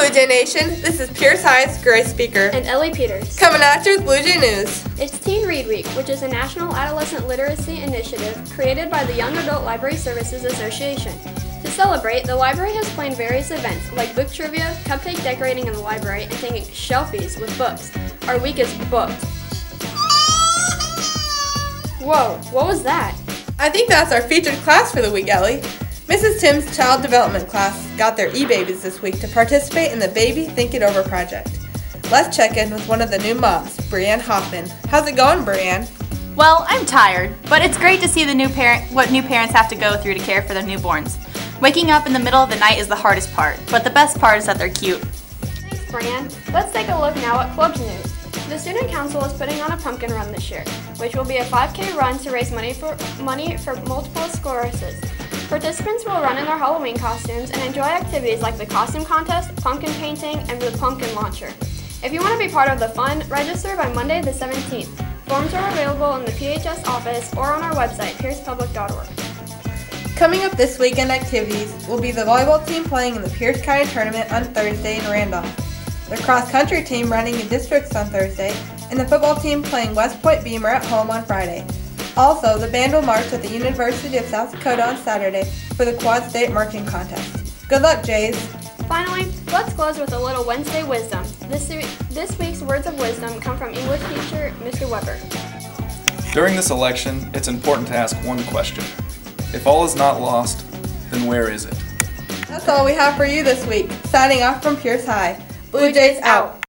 Blue Jay Nation, this is Pierce High's Grace Speaker. And Ellie Peters. Coming at you with Blue Jay News. It's Teen Read Week, which is a national adolescent literacy initiative created by the Young Adult Library Services Association. To celebrate, the library has planned various events like book trivia, cupcake decorating in the library, and taking shelfies with books. Our week is booked. Whoa, what was that? I think that's our featured class for the week, Ellie. Mrs. Tim's Child Development class got their e-babies this week to participate in the Baby Think It Over project. Let's check in with one of the new moms, Brianne Hoffman. How's it going, Brianne? Well, I'm tired, but it's great to see what new parents have to go through to care for their newborns. Waking up in the middle of the night is the hardest part, but the best part is that they're cute. Thanks, Brianne. Let's take a look now at clubs news. The Student Council is putting on a pumpkin run this year, which will be a 5K run to raise money for multiple sclerosis. Participants will run in their Halloween costumes and enjoy activities like the costume contest, pumpkin painting, and the pumpkin launcher. If you want to be part of the fun, register by Monday the 17th. Forms are available in the PHS office or on our website, piercepublic.org. Coming up this weekend activities will be the volleyball team playing in the Pierce County Tournament on Thursday in Randolph, the cross-country team running in districts on Thursday, and the football team playing West Point Beamer at home on Friday. Also, the band will march at the University of South Dakota on Saturday for the Quad State Marching Contest. Good luck, Jays! Finally, let's close with a little Wednesday wisdom. This week's words of wisdom come from English teacher Mr. Weber. During this election, it's important to ask one question. If all is not lost, then where is it? That's all we have for you this week. Signing off from Pierce High. Blue Jays out!